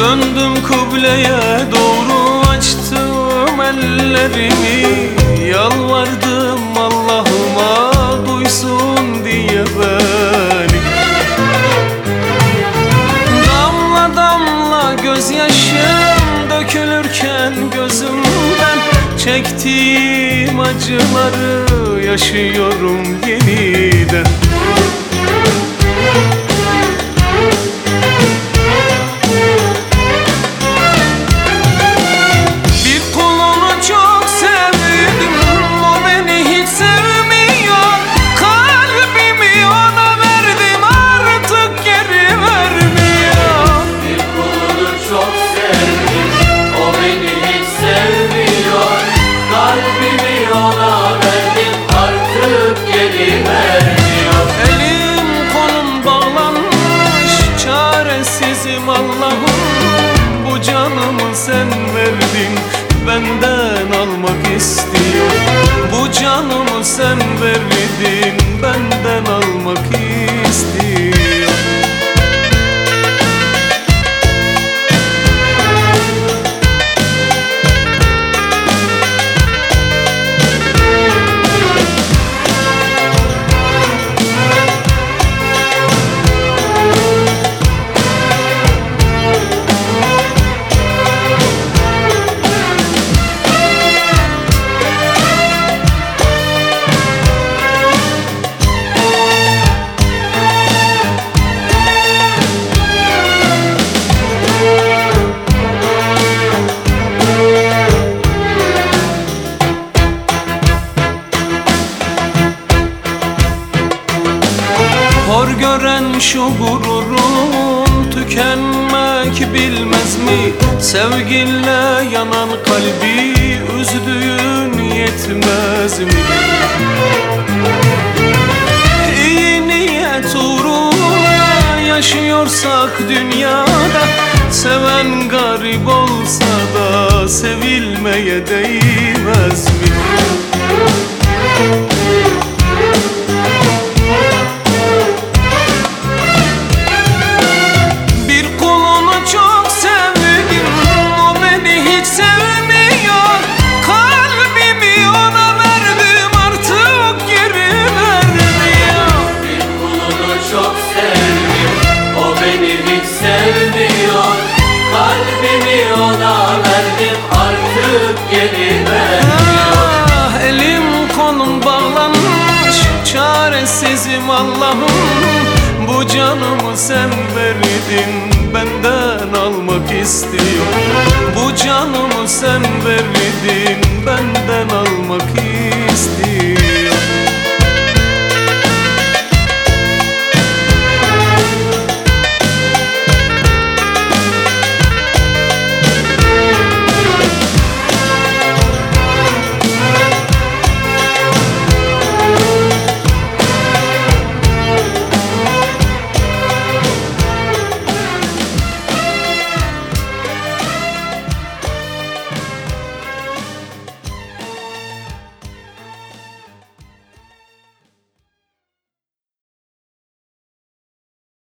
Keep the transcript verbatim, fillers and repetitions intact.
Döndüm kıbleye doğru açtım ellerimi, yalvardım Allah'ıma duysun diye beni. Damla damla gözyaşım dökülürken gözümden, çektiğim acıları yaşıyorum yeniden. Allah'ım, bu canımı sen verdin, benden almak istiyor. Bu canımı sen verdin, benden almak istiyor. Hor gören şu gururun tükenmek bilmez mi? Sevginle yanan kalbi üzdüğün yetmez mi? İyi niyet uğruna yaşıyorsak dünyada, seven garip olsa da sevilmeye değmez mi? Ah, elim kolum bağlanmış, çaresizim Allah'ım. Bu canımı sen verdin, benden almak istiyor. Bu canımı sen verdin, benden almak istiyor.